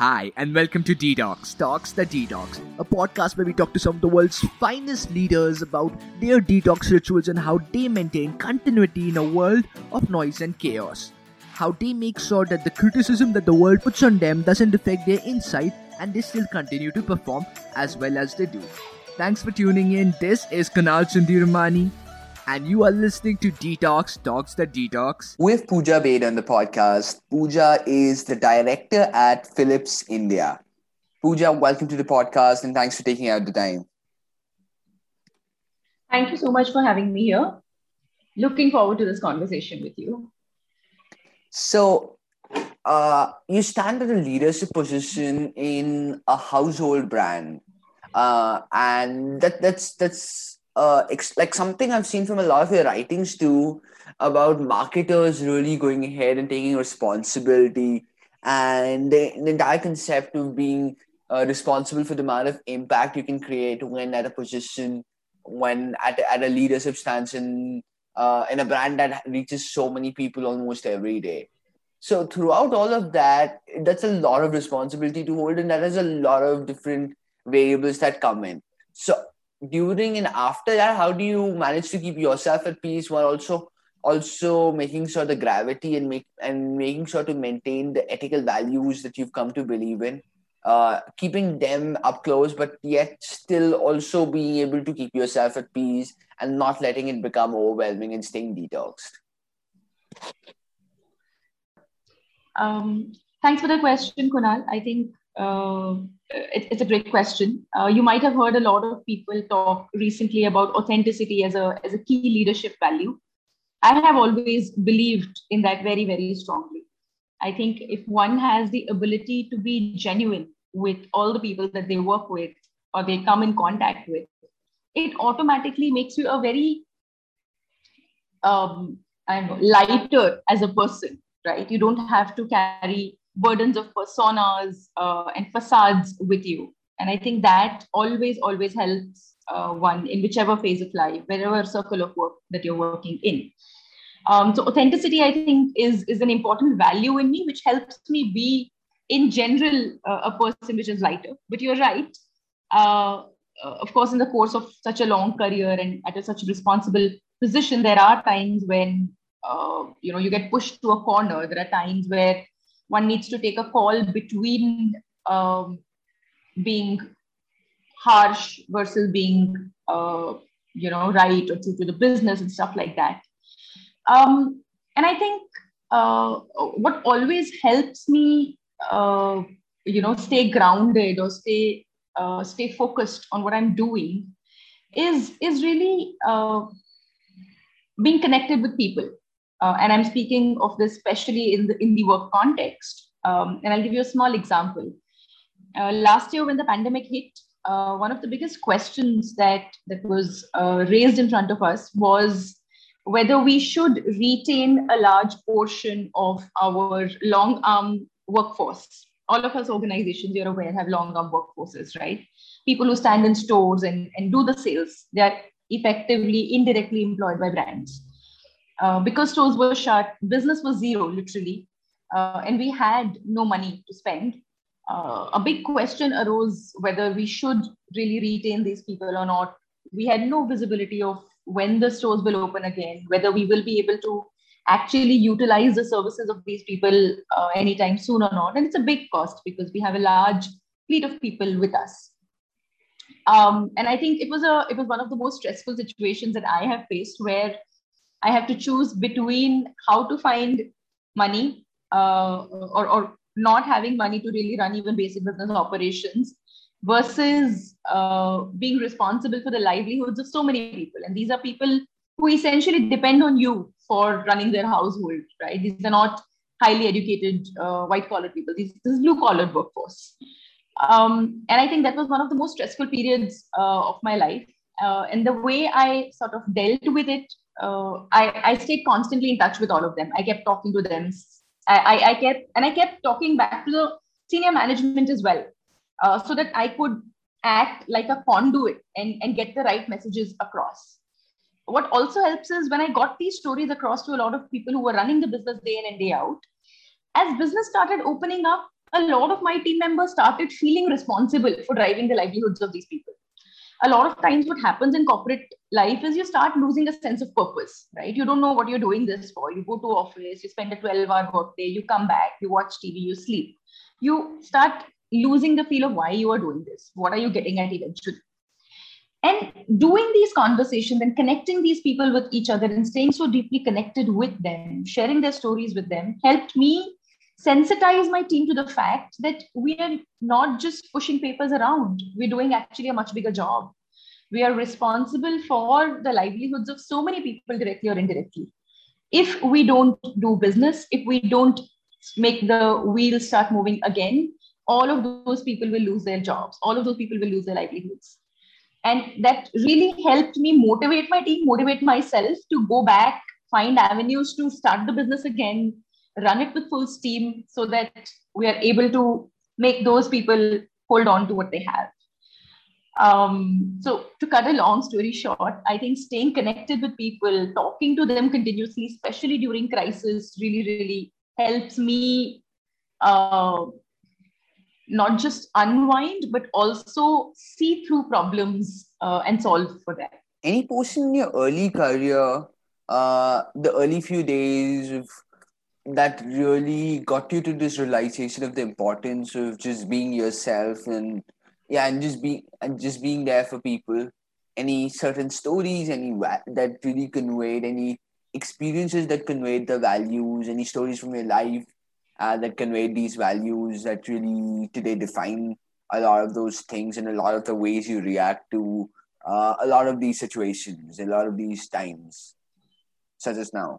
Hi, and welcome to D-Docs, Talks the Detox, a podcast where we talk to some of the world's finest leaders about their detox rituals and how they maintain continuity in a world of noise and chaos. How they make sure that the criticism that the world puts on them doesn't affect their insight and they still continue to perform as well as they do. Thanks for tuning in. This is Kunal Sundiramani, and you are listening to Detox, Talks the Detox. With Pooja Bade on the podcast. Pooja is the director at Philips India. Pooja, welcome to the podcast and thanks for taking out the time. Thank you so much for having me here. Looking forward to this conversation with you. So, you stand at a leadership position in a household brand, and that's like something I've seen from a lot of your writings too, about marketers really going ahead and taking responsibility, and the entire concept of being responsible for the amount of impact you can create when at a position, when at a leadership stance in a brand that reaches so many people almost every day. So throughout all of that, that's a lot of responsibility to hold, and that has a lot of different variables that come in. So during and after that, how do you manage to keep yourself at peace while also making sure the gravity and making sure to maintain the ethical values that you've come to believe in, keeping them up close, but yet still also being able to keep yourself at peace and not letting it become overwhelming and staying detoxed? Thanks for the question, Kunal. I think it's a great question. You might have heard a lot of people talk recently about authenticity as a key leadership value. I have always believed in that very, very strongly. I think if one has the ability to be genuine with all the people that they work with or they come in contact with, it automatically makes you a very lighter as a person, right? You don't have to carry burdens of personas and facades with you. And I think that always helps one in whichever phase of life, wherever circle of work that you're working in. So authenticity, I think, is an important value in me, which helps me be, in general, a person which is lighter. But you're right. Of course, in the course of such a long career and at such a responsible position, there are times when you get pushed to a corner. There are times where one needs to take a call between being harsh versus being right or true to the business and stuff like that. And I think what always helps me stay grounded or stay focused on what I'm doing is really being connected with people. And I'm speaking of this especially in the work context. And I'll give you a small example. Last year, when the pandemic hit, one of the biggest questions that was raised in front of us was whether we should retain a large portion of our long arm workforce. All of us organizations, you're aware, have long arm workforces, right? People who stand in stores and do the sales, they are effectively, indirectly employed by brands. Because stores were shut, business was zero, literally, and we had no money to spend. A big question arose whether we should really retain these people or not. We had no visibility of when the stores will open again, whether we will be able to actually utilize the services of these people anytime soon or not. And it's a big cost because we have a large fleet of people with us. And I think it was one of the most stressful situations that I have faced, where I have to choose between how to find money or not having money to really run even basic business operations versus being responsible for the livelihoods of so many people. And these are people who essentially depend on you for running their household, right? These are not highly educated white-collar people. This is blue-collar workforce. And I think that was one of the most stressful periods of my life. And the way I sort of dealt with it, I stayed constantly in touch with all of them. I kept talking to them. I kept talking back to the senior management as well, so that I could act like a conduit and get the right messages across. What also helps is when I got these stories across to a lot of people who were running the business day in and day out, as business started opening up, a lot of my team members started feeling responsible for driving the livelihoods of these people. A lot of times what happens in corporate life is you start losing a sense of purpose, right? You don't know what you're doing this for. You go to office, you spend a 12-hour workday, you come back, you watch TV, you sleep. You start losing the feel of why you are doing this. What are you getting at eventually? And doing these conversations and connecting these people with each other and staying so deeply connected with them, sharing their stories with them, helped me sensitize my team to the fact that we are not just pushing papers around. We're doing actually a much bigger job. We are responsible for the livelihoods of so many people directly or indirectly. If we don't do business, if we don't make the wheels start moving again, all of those people will lose their jobs. All of those people will lose their livelihoods. And that really helped me motivate my team, motivate myself to go back, find avenues to start the business again, run it with full steam so that we are able to make those people hold on to what they have. So to cut a long story short, I think staying connected with people, talking to them continuously, especially during crisis, really, really helps me not just unwind, but also see through problems and solve for them. Any portion in your early career, the early few days of that really got you to this realization of the importance of just being yourself and just being there for people? Any certain stories, that really conveyed, any experiences that conveyed the values, any stories from your life that conveyed these values that really today define a lot of those things and a lot of the ways you react to a lot of these situations, a lot of these times, such as now?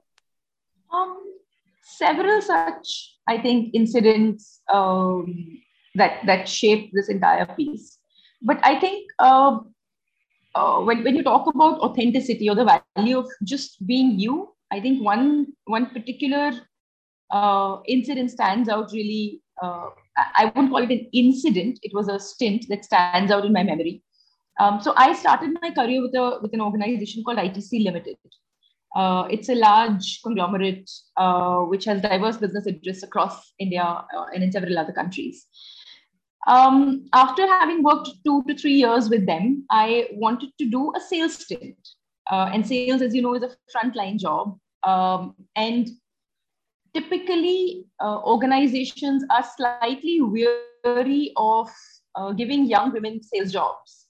Several such, I think, incidents that shaped this entire piece. But I think when you talk about authenticity or the value of just being you, I think one particular incident stands out really. I wouldn't call it an incident; it was a stint that stands out in my memory. So I started my career with an organization called ITC Limited. It's a large conglomerate which has diverse business interests across India and in several other countries. After having worked 2 to 3 years with them, I wanted to do a sales stint. And sales, as you know, is a frontline job. And typically, organizations are slightly weary of giving young women sales jobs.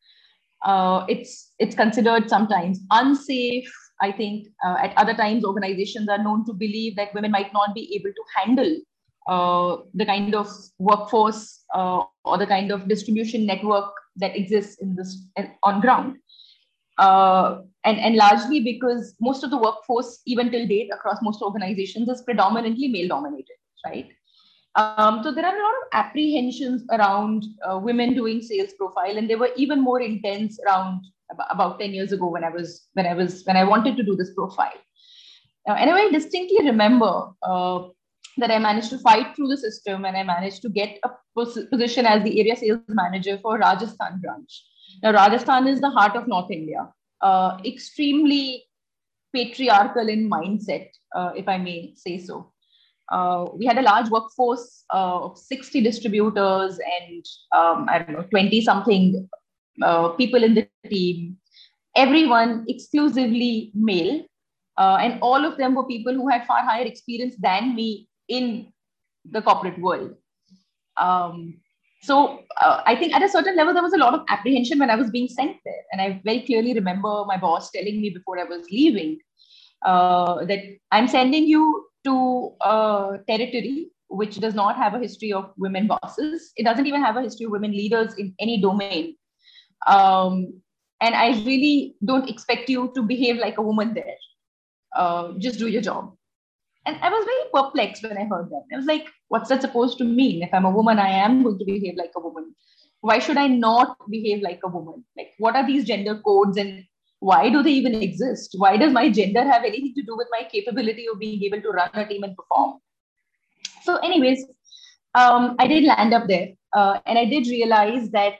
It's considered sometimes unsafe. I think at other times, organizations are known to believe that women might not be able to handle the kind of workforce or the kind of distribution network that exists in this on ground. And largely because most of the workforce, even till date, across most organizations, is predominantly male dominated, right? So there are a lot of apprehensions around women doing sales profile, and they were even more intense around about 10 years ago when I wanted to do this profile. And I very distinctly remember that I managed to fight through the system and I managed to get a position as the area sales manager for Rajasthan branch. Now, Rajasthan is the heart of North India, extremely patriarchal in mindset, if I may say so. We had a large workforce of 60 distributors and I don't know, 20 something people in the team, everyone exclusively male. And all of them were people who had far higher experience than me in the corporate world. So I think at a certain level, there was a lot of apprehension when I was being sent there. And I very clearly remember my boss telling me before I was leaving that I'm sending you to a territory which does not have a history of women bosses. It doesn't even have a history of women leaders in any domain. And I really don't expect you to behave like a woman there. Just do your job. And I was very perplexed when I heard that. I was like, what's that supposed to mean? If I'm a woman, I am going to behave like a woman. Why should I not behave like a woman? Like, what are these gender codes and why do they even exist? Why does my gender have anything to do with my capability of being able to run a team and perform? So anyways, I did land up there. And I did realize that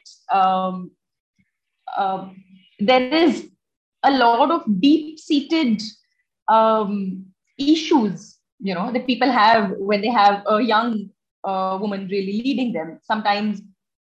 there is a lot of deep-seated issues, that people have when they have a young woman really leading them. Sometimes,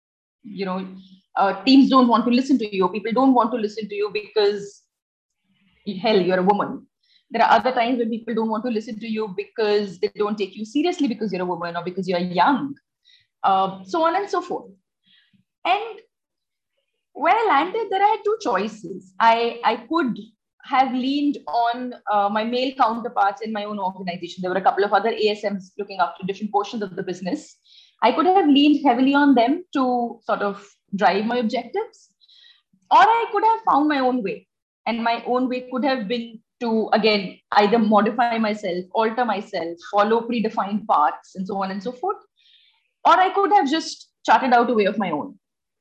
teams don't want to listen to you. People don't want to listen to you because, hell, you're a woman. There are other times when people don't want to listen to you because they don't take you seriously because you're a woman or because you're young, so on and so forth. And when I landed there, I had two choices. I could have leaned on my male counterparts in my own organization. There were a couple of other ASMs looking after different portions of the business. I could have leaned heavily on them to sort of drive my objectives, or I could have found my own way. And my own way could have been to, again, either modify myself, alter myself, follow predefined paths, and so on and so forth. Or I could have just charted out a way of my own.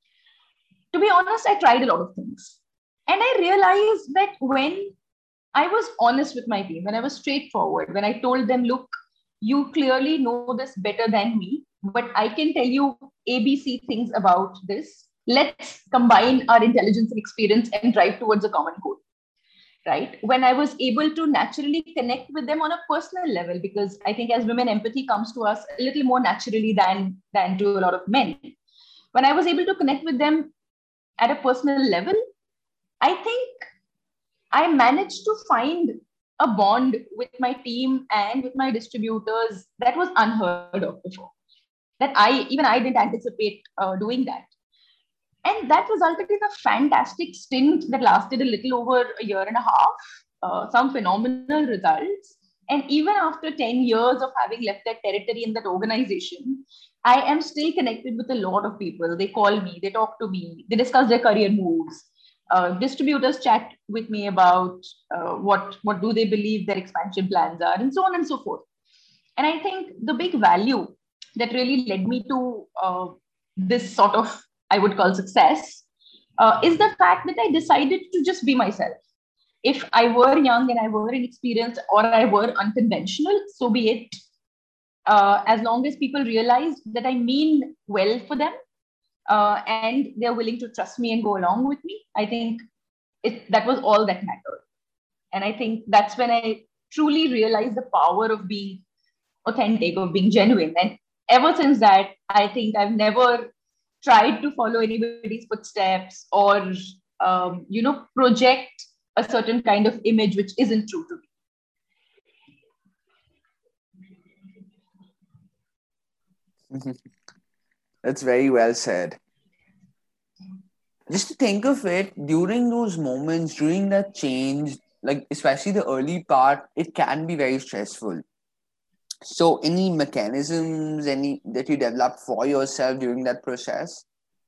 To be honest, I tried a lot of things. And I realized that when I was honest with my team, when I was straightforward, when I told them, look, you clearly know this better than me, but I can tell you ABC things about this. Let's combine our intelligence and experience and drive towards a common goal. Right? When I was able to naturally connect with them on a personal level, because I think as women, empathy comes to us a little more naturally than to a lot of men. When I was able to connect with them at a personal level, I think I managed to find a bond with my team and with my distributors that was unheard of before. That I didn't anticipate doing that. And that resulted in a fantastic stint that lasted a little over a year and a half, some phenomenal results. And even after 10 years of having left that territory in that organization, I am still connected with a lot of people. They call me, they talk to me, they discuss their career moves. Distributors chat with me about what do they believe their expansion plans are, and so on and so forth. And I think the big value that really led me to this sort of, I would call, success, is the fact that I decided to just be myself. If I were young and I were inexperienced or I were unconventional, so be it. As long as people realize that I mean well for them and they're willing to trust me and go along with me, I think that was all that mattered. And I think that's when I truly realized the power of being authentic, of being genuine. And ever since that, I think I've never tried to follow anybody's footsteps or, project a certain kind of image which isn't true to me. That's very well said. Just to think of it, during those moments, during that change, like especially the early part, it can be very stressful. So any mechanisms that you developed for yourself during that process?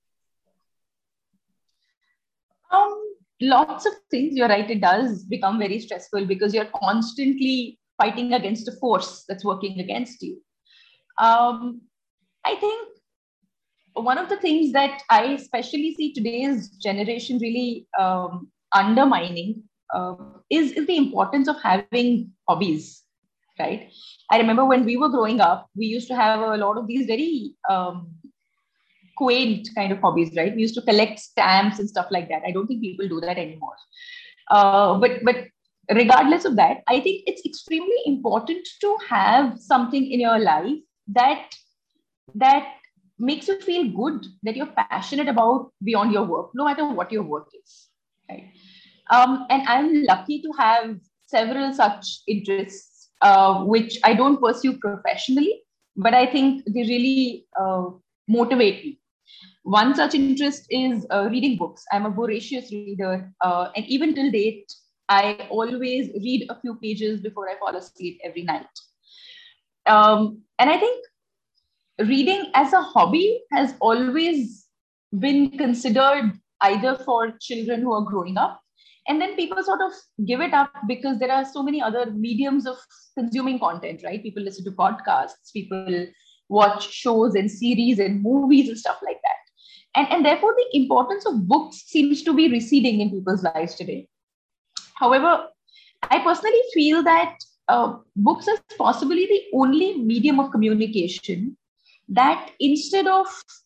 Lots of things. You're right. It does become very stressful because you're constantly fighting against a force that's working against you. I think one of the things that I especially see today's generation really undermining is the importance of having hobbies, right? I remember when we were growing up, we used to have a lot of these very quaint kind of hobbies, right? We used to collect stamps and stuff like that. I don't think people do that anymore. But regardless of that, I think it's extremely important to have something in your life that makes you feel good, that you're passionate about beyond your work, no matter what your work is, right? And I'm lucky to have several such interests, which I don't pursue professionally, but I think they really motivate me. One such interest is reading books. I'm a voracious reader, and even till date, I always read a few pages before I fall asleep every night. And I think reading as a hobby has always been considered either for children who are growing up, and then people sort of give it up because there are so many other mediums of consuming content, right? People listen to podcasts, people watch shows and series and movies and stuff like that. And therefore, the importance of books seems to be receding in people's lives today. However, I personally feel that books is possibly the only medium of communication that instead of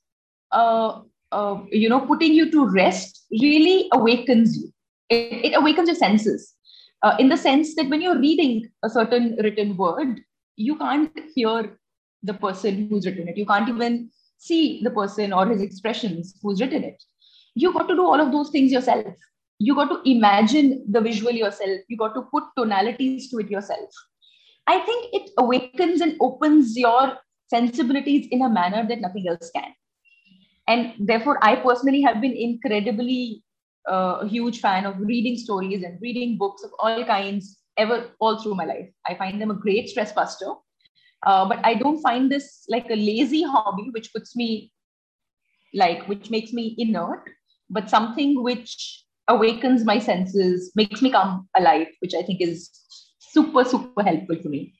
putting you to rest, really awakens you. It awakens your senses in the sense that when you're reading a certain written word, you can't hear the person who's written it. You can't even see the person or his expressions who's written it. You got to do all of those things yourself. You got to imagine the visual yourself. You got to put tonalities to it yourself. I think it awakens and opens your sensibilities in a manner that nothing else can. And therefore, I personally have been incredibly a huge fan of reading stories and reading books of all kinds ever all through my life. I find them a great stress buster. But I don't find this like a lazy hobby, which puts me which makes me inert, but something which awakens my senses, makes me come alive, which I think is super, super helpful for me.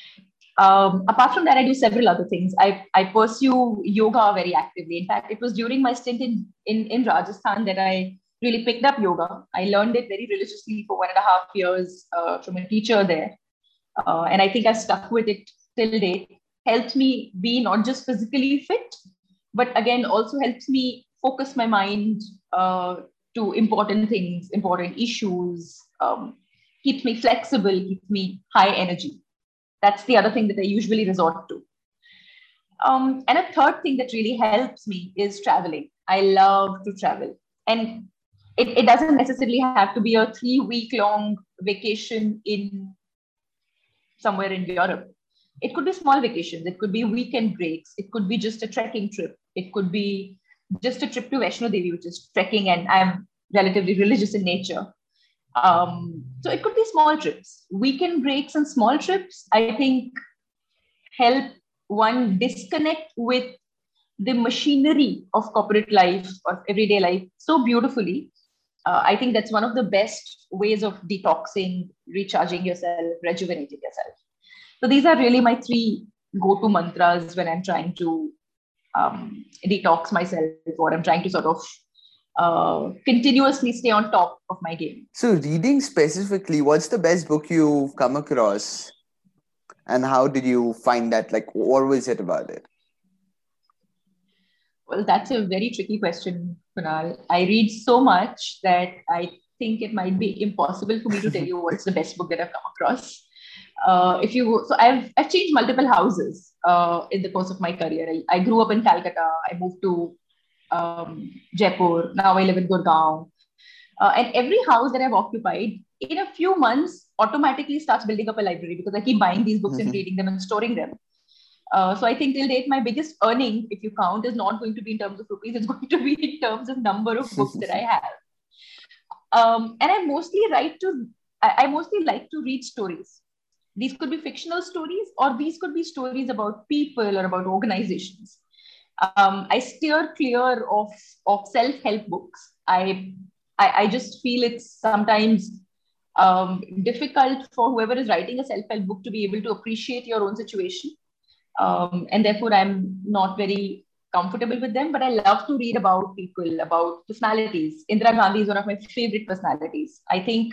Apart from that, I do several other things. I pursue yoga very actively. In fact, it was during my stint in Rajasthan that I really picked up yoga. I learned it very religiously for 1.5 years from a teacher there. And I think I've stuck with it till date. Helped me be not just physically fit, but again, also helps me focus my mind to important things, important issues, keeps me flexible, keeps me high energy. That's the other thing that I usually resort to. And a third thing that really helps me is traveling. I love to travel. And it doesn't necessarily have to be a 3-week long vacation in somewhere in Europe. It could be small vacations. It could be weekend breaks. It could be just a trekking trip. It could be just a trip to Vaishno Devi, which is trekking, and I'm relatively religious in nature. So it could be small trips. Weekend breaks and small trips, I think, help one disconnect with the machinery of corporate life, of everyday life so beautifully. I think that's one of the best ways of detoxing, recharging yourself, rejuvenating yourself. So these are really my 3 go-to mantras when I'm trying to detox myself, or I'm trying to sort of continuously stay on top of my game. So reading specifically, what's the best book you've come across? And how did you find that? Like, what was it about it? Well, that's a very tricky question, Kunal. I read so much that I think it might be impossible for me to tell you what's the best book that I've come across. So I've changed multiple houses in the course of my career. I grew up in Calcutta. I moved to Jaipur. Now I live in Gurgaon. And every house that I've occupied, in a few months, automatically starts building up a library because I keep buying these books and reading them and storing them. So I think till date, my biggest earning, if you count, is not going to be in terms of rupees. It's going to be in terms of number of books that I have. And I mostly like to read stories. These could be fictional stories, or these could be stories about people or about organizations. I steer clear of self-help books. I just feel it's sometimes difficult for whoever is writing a self-help book to be able to appreciate your own situation. And therefore, I'm not very comfortable with them, but I love to read about people, about personalities. Indira Gandhi is one of my favorite personalities. I think,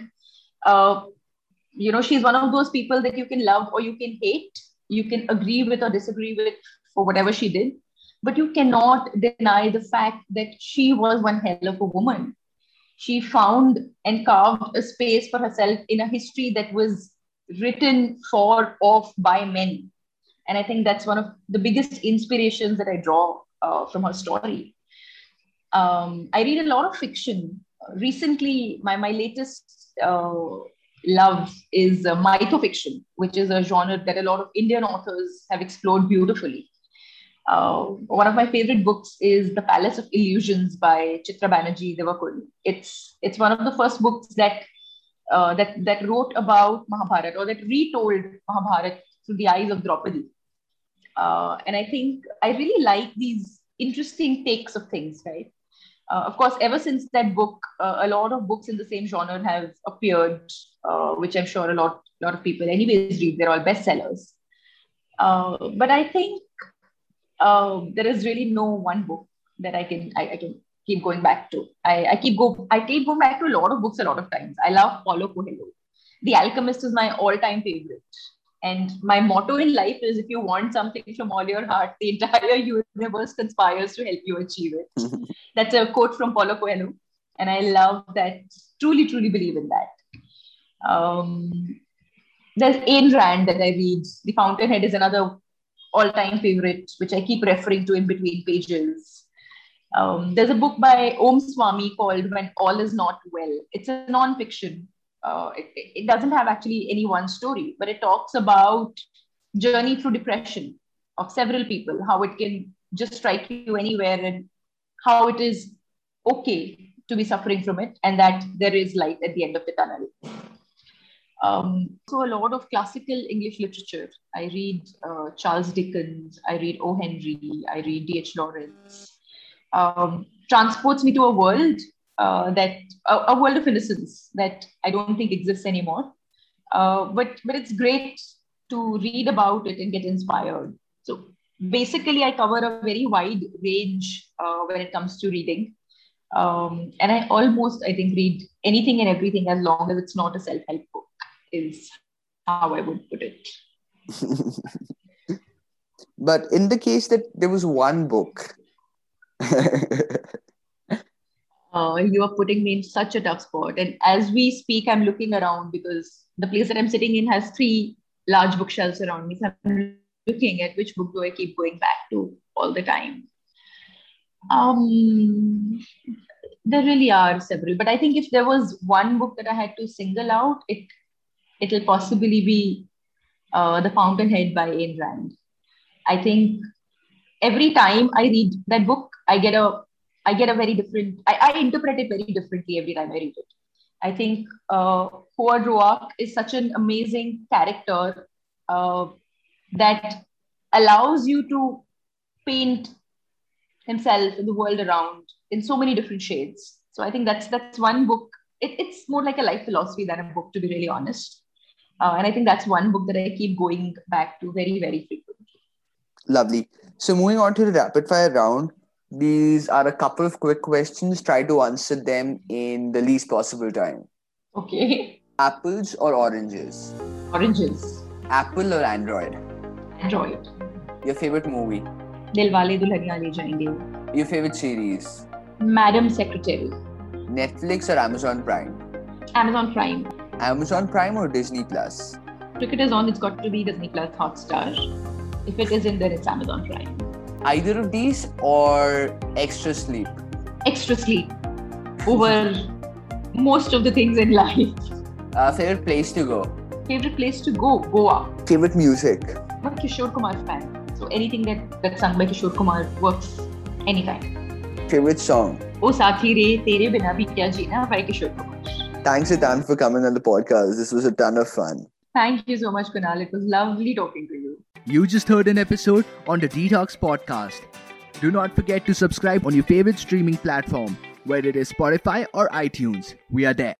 she's one of those people that you can love or you can hate. You can agree with or disagree with for whatever she did, but you cannot deny the fact that she was one hell of a woman. She found and carved a space for herself in a history that was written for, of, by men. And I think that's one of the biggest inspirations that I draw from her story. I read a lot of fiction. Recently, my latest love is mythofiction, which is a genre that a lot of Indian authors have explored beautifully. One of my favorite books is The Palace of Illusions by Chitra Banerjee Devakul. It's one of the first books that wrote about Mahabharata, or that retold Mahabharata through the eyes of Draupadi. And I think I really like these interesting takes of things, right? Of course, ever since that book, a lot of books in the same genre have appeared, which I'm sure a lot of people anyways read. They're all bestsellers. But I think there is really no one book that I can keep going back to. I keep going back to a lot of books a lot of times. I love Paulo Coelho. The Alchemist is my all-time favorite. And my motto in life is, if you want something from all your heart, the entire universe conspires to help you achieve it. That's a quote from Paulo Coelho. And I love that, truly, truly believe in that. There's Ayn Rand that I read. The Fountainhead is another all-time favorites, which I keep referring to in between pages. There's a book by Om Swami called When All Is Not Well. It's a non-fiction. It doesn't have actually any one story, but it talks about journey through depression of several people, how it can just strike you anywhere, and how it is okay to be suffering from it, and that there is light at the end of the tunnel. So a lot of classical English literature. I read Charles Dickens, I read O. Henry, I read D.H. Lawrence. Transports me to a world a world of innocence that I don't think exists anymore. But it's great to read about it and get inspired. So basically, I cover a very wide range when it comes to reading. And I think, read anything and everything as long as it's not a self-help book, is how I would put it. But in the case that there was one book. You are putting me in such a tough spot. And as we speak, I'm looking around because the place that I'm sitting in has 3 large bookshelves around me. So I'm looking at which book do I keep going back to all the time. There really are several, but I think if there was one book that I had to single out, it'll possibly be The Fountainhead by Ayn Rand. I think every time I read that book, I get a very different, I interpret it very differently every time I read it. I think Howard Roark is such an amazing character that allows you to paint himself and the world around in so many different shades. So I think that's one book. It's more like a life philosophy than a book, to be really honest. And I think that's one book that I keep going back to very, very frequently. Lovely. So moving on to the rapid fire round. These are a couple of quick questions. Try to answer them in the least possible time. Okay. Apples or oranges? Oranges. Apple or Android? Android. Your favorite movie? Dilwale Dulhaniya Le Jayenge. Your favorite series? Madam Secretary. Netflix or Amazon Prime? Amazon Prime. Amazon Prime or Disney Plus? Cricket is on, it's got to be Disney Plus Hotstar. If it isn't, then it's Amazon Prime. Either of these or extra sleep? Extra sleep over most of the things in life. Favorite place to go? Favorite place to go? Goa. Favorite music? I'm a Kishore Kumar fan. So anything that's sung by Kishore Kumar works anytime. Favorite song? O Saathi Re, Tere Bina Bhi Kya Jeena by Kishore Kumar. Thanks, Etan, for coming on the podcast. This was a ton of fun. Thank you so much, Kunal. It was lovely talking to you. You just heard an episode on the Detox Podcast. Do not forget to subscribe on your favorite streaming platform, whether it is Spotify or iTunes. We are there.